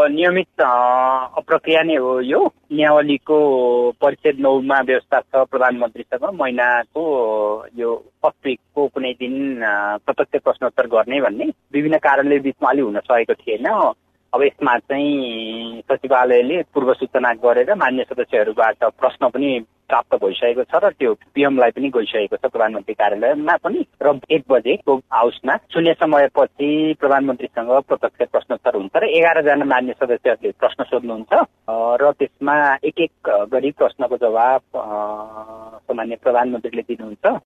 नियमित प्रक्रिया नै हो यो। नियावलीको परिच्छेद 9 मा व्यवस्था छ प्रधानमन्त्रीसँग महिनाको यो फर्स्ट विकको कुनै दिन प्रत्यक्ष प्रश्नोत्तर गर्ने भन्ने। विभिन्न कारणले बीचमा अलि हुन सकेको थिएन। अब यसमा चाहिँ सचिवालयले पूर्व सूचना गरेर मान्य सदस्यहरूबाट प्रश्न पनि प्राप्त भइसकेको छ र त्यो पीएमलाई पनि गइसकेको छ प्रधानमन्त्री कार्यालयमा पनि। र 1 बजेको हाउसमा शून्य समयपछि प्रधानमन्त्रीसँग प्रत्यक्ष प्रश्नोत्तर हुन्छ र 11 जना मान्य सदस्यहरूले प्रश्न सोध्नुहुन्छ र त्यसमा एक एक गरी प्रश्नको जवाब सामान्य प्रधानमन्त्रीले दिनुहुन्छ।